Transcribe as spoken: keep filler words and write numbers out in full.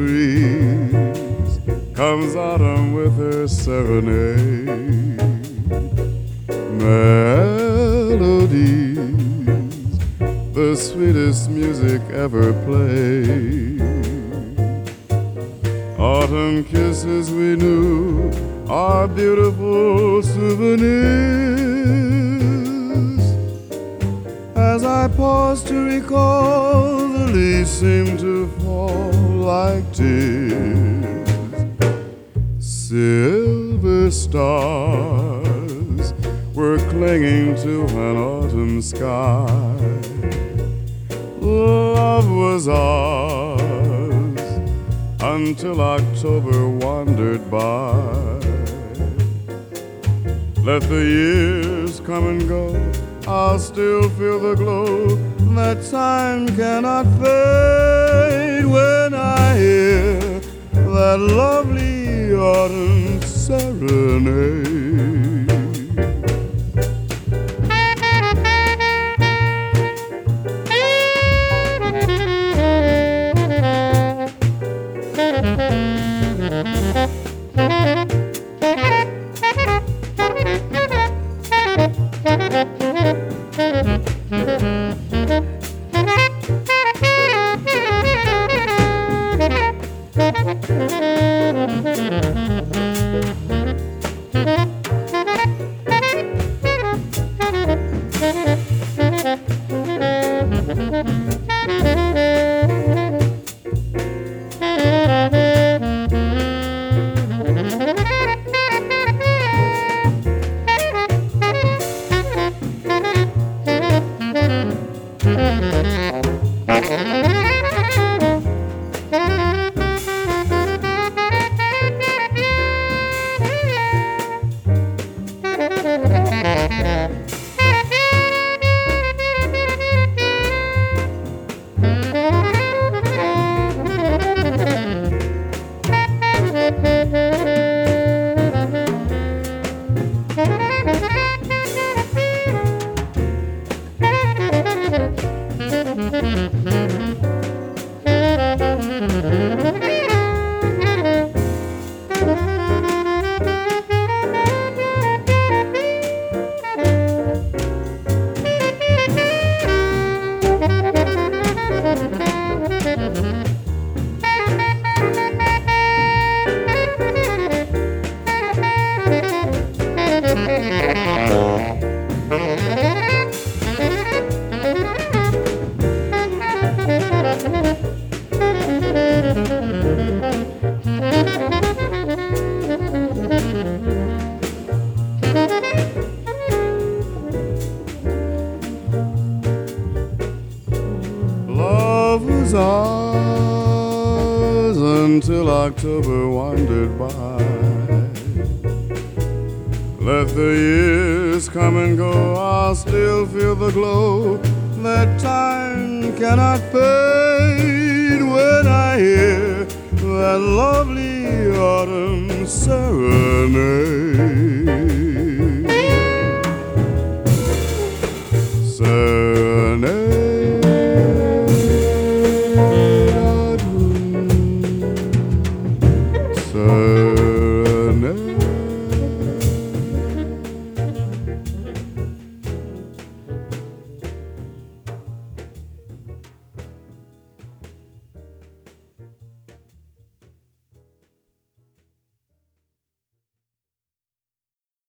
trees comes autumn with her serenade. Melodies, the sweetest music ever played. Autumn kisses we knew are beautiful souvenirs. As I pause to recall, the leaves seem to fall like tears. Silver stars were clinging to an autumn sky. Love was ours until October wandered by. Let the years come and go, I'll still feel the glow that time cannot fade when I hear that lovely autumn serenade. Love was ours until October wandered by. Let the years come and go, I'll still feel the glow that time cannot fade when I hear that lovely autumn serenade. Serenade.